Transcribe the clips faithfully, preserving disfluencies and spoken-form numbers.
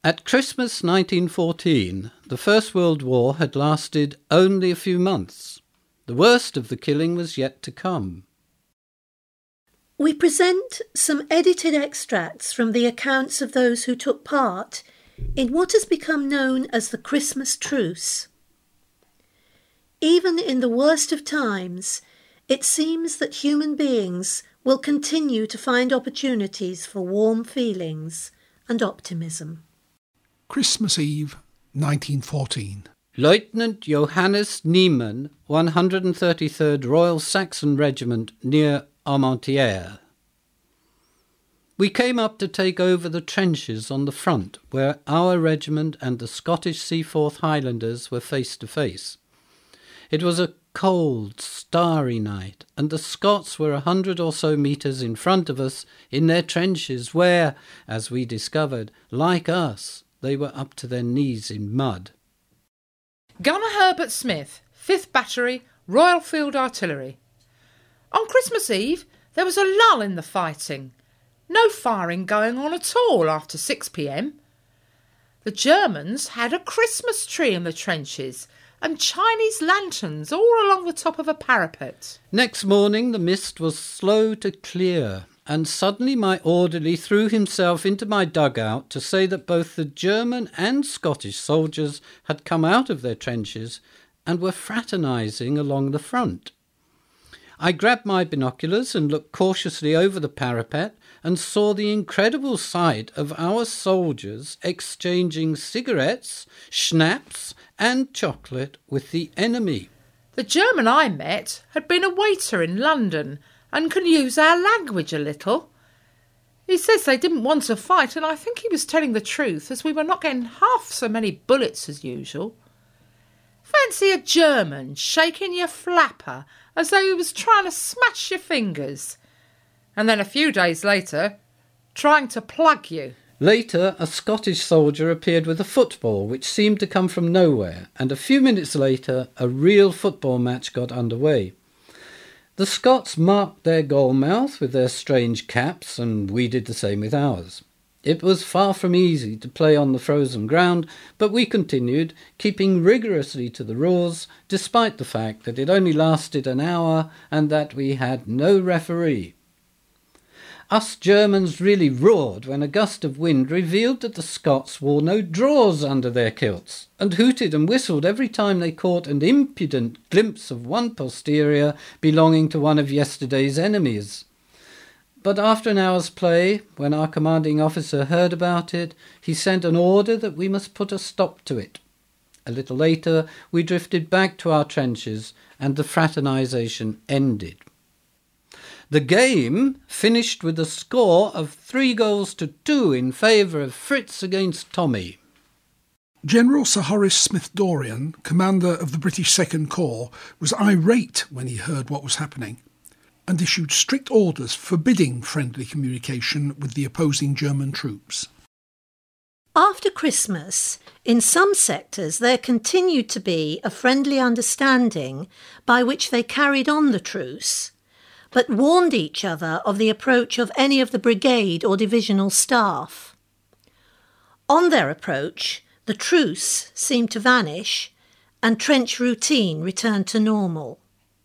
At Christmas nineteen fourteen, the First World War had lasted only a few months. The worst of the killing was yet to come. We present some edited extracts from the accounts of those who took part in what has become known as the Christmas Truce. Even in the worst of times, it seems that human beings will continue to find opportunities for warm feelings and optimism. Christmas Eve, nineteen fourteen. Lieutenant Johannes Niemann, one hundred thirty-third Royal Saxon Regiment near Armentières. We came up to take over the trenches on the front where our regiment and the Scottish Seaforth Highlanders were face to face. It was a cold, starry night, and the Scots were a hundred or so metres in front of us in their trenches where, as we discovered, like us, they were up to their knees in mud. Gunner Herbert Smith, fifth Battery, Royal Field Artillery. On Christmas Eve, there was a lull in the fighting. No firing going on at all after six p m. The Germans had a Christmas tree in the trenches and Chinese lanterns all along the top of a parapet. Next morning the mist was slow to clear, and suddenly my orderly threw himself into my dugout to say that both the German and Scottish soldiers had come out of their trenches and were fraternising along the front. I grabbed my binoculars and looked cautiously over the parapet and saw the incredible sight of our soldiers exchanging cigarettes, schnapps and chocolate with the enemy. The German I met had been a waiter in London and can use our language a little. He says they didn't want to fight, and I think he was telling the truth, as we were not getting half so many bullets as usual. Fancy a German shaking your flapper as though he was trying to smash your fingers, and then a few days later, trying to plug you. Later, a Scottish soldier appeared with a football which seemed to come from nowhere, and a few minutes later, a real football match got underway. The Scots marked their goal mouth with their strange caps, and we did the same with ours. It was far from easy to play on the frozen ground, but we continued, keeping rigorously to the rules, despite the fact that it only lasted an hour and that we had no referee. Us Germans really roared when a gust of wind revealed that the Scots wore no drawers under their kilts, and hooted and whistled every time they caught an impudent glimpse of one posterior belonging to one of yesterday's enemies. But after an hour's play, when our commanding officer heard about it, he sent an order that we must put a stop to it. A little later, we drifted back to our trenches, and the fraternisation ended. The game finished with a score of three goals to two in favour of Fritz against Tommy. General Sir Horace Smith-Dorrien, commander of the British Second Corps, was irate when he heard what was happening, and issued strict orders forbidding friendly communication with the opposing German troops. After Christmas, in some sectors there continued to be a friendly understanding by which they carried on the truce, but warned each other of the approach of any of the brigade or divisional staff. On their approach, the truce seemed to vanish, and trench routine returned to normal.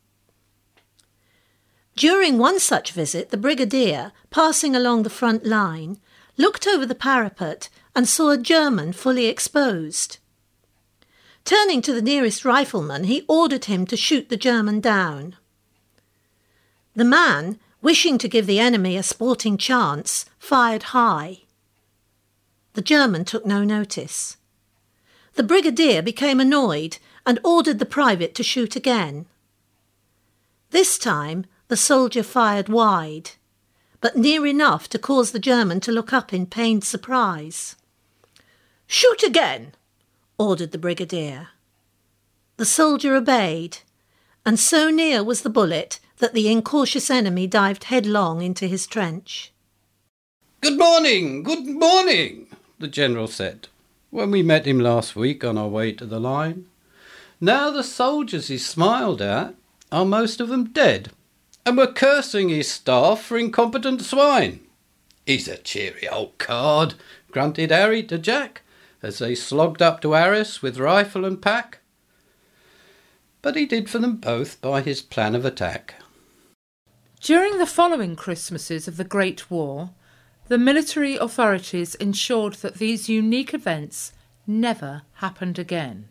During one such visit, the brigadier, passing along the front line, looked over the parapet and saw a German fully exposed. Turning to the nearest rifleman, he ordered him to shoot the German down. The man, wishing to give the enemy a sporting chance, fired high. The German took no notice. The brigadier became annoyed and ordered the private to shoot again. This time, the soldier fired wide, but near enough to cause the German to look up in pained surprise. "Shoot again!" ordered the brigadier. The soldier obeyed, and so near was the bullet that the incautious enemy dived headlong into his trench. "Good morning, good morning," the general said, when we met him last week on our way to the line. Now the soldiers he smiled at are most of them dead, and were cursing his staff for incompetent swine. "He's a cheery old card," grunted Harry to Jack, as they slogged up to Arras with rifle and pack. But he did for them both by his plan of attack. During the following Christmases of the Great War, the military authorities ensured that these unique events never happened again.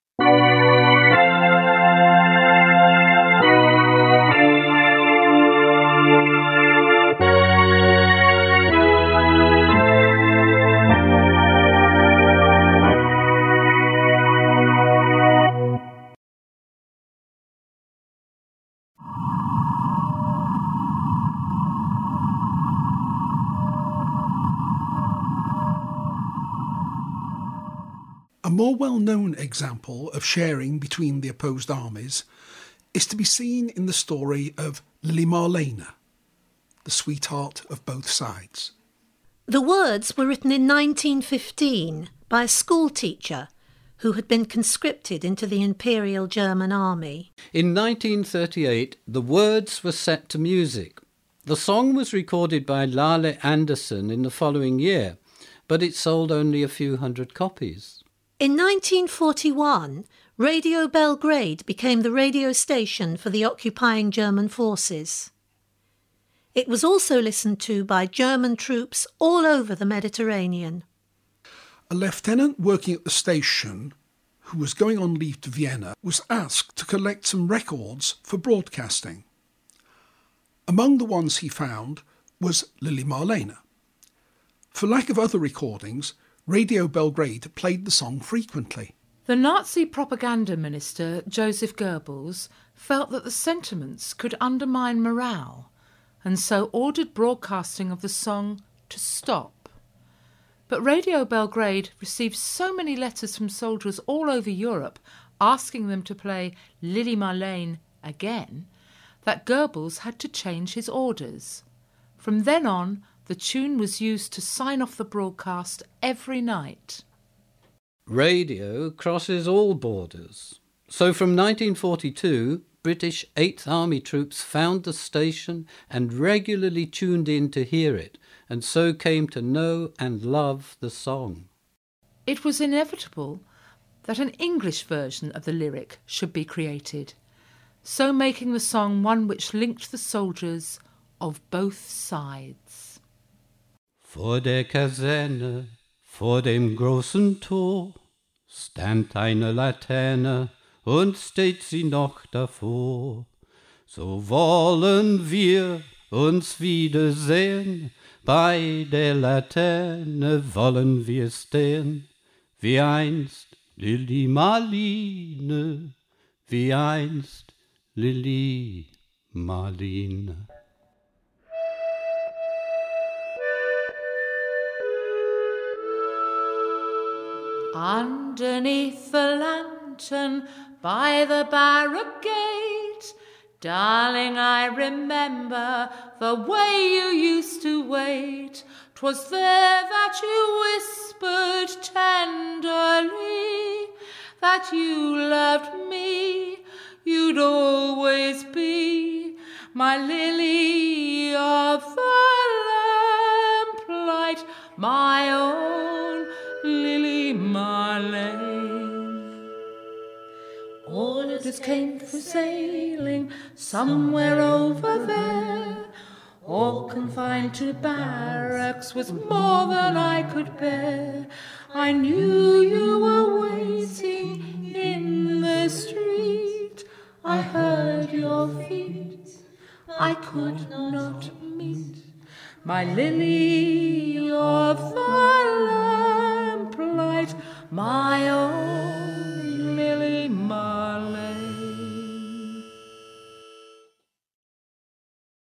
A more well-known example of sharing between the opposed armies is to be seen in the story of Lili Marlene, the sweetheart of both sides. The words were written in nineteen fifteen by a schoolteacher who had been conscripted into the Imperial German Army. In nineteen thirty-eight, the words were set to music. The song was recorded by Lale Anderson in the following year, but it sold only a few hundred copies. In nineteen forty-one, Radio Belgrade became the radio station for the occupying German forces. It was also listened to by German troops all over the Mediterranean. A lieutenant working at the station, who was going on leave to Vienna, was asked to collect some records for broadcasting. Among the ones he found was Lili Marlene. For lack of other recordings, Radio Belgrade played the song frequently. The Nazi propaganda minister, Joseph Goebbels, felt that the sentiments could undermine morale, and so ordered broadcasting of the song to stop. But Radio Belgrade received so many letters from soldiers all over Europe asking them to play Lili Marlene again that Goebbels had to change his orders. From then on, the tune was used to sign off the broadcast every night. Radio crosses all borders. So from nineteen forty-two, British Eighth Army troops found the station and regularly tuned in to hear it, and so came to know and love the song. It was inevitable that an English version of the lyric should be created, so making the song one which linked the soldiers of both sides. Vor der Kaserne, vor dem großen Tor, stand eine Laterne und steht sie noch davor. So wollen wir uns wiedersehen, bei der Laterne wollen wir stehen, wie einst Lili Marlene, wie einst Lili Marlene. Underneath the lantern by the barricade, darling, I remember the way you used to wait. 'Twas there that you whispered tenderly that you loved me, you'd always be my lily of the lamplight, my own Lili Marlene. Orders came for sailing somewhere over there, all confined to barracks was more than I could bear. I knew you were waiting in the street, I heard your feet, I could not meet my lily